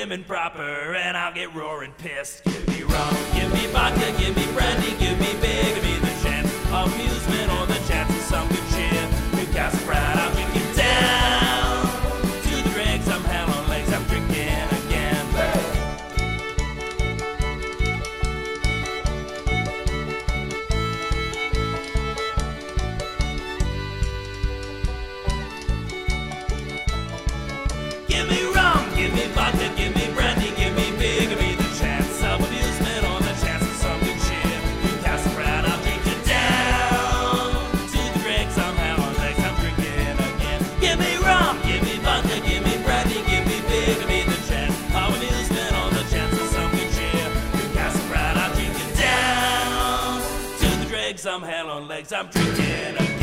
prim and proper, and I'll get roaring pissed. Give me rum, give me vodka, give me brandy, give me beer, give me the chance of amusement or the chance of some good cheer. Newcastle Pride, I'll drink it down to the dregs. I'm hell on legs, I'm drinking again. Give me rum, give me vodka, give me brandy, give me beer, give me the chance of amusement or the chance of some good cheer. Newcastle Pride, I'll drink it down to the dregs. I'm hell on legs, I'm drinking again. Give me rum, give me vodka, give me brandy, give me beer, give me the chance of amusement or the chance of some good cheer. Newcastle Pride, I'll drink it down to the dregs. I'm hell on legs, I'm drinking again.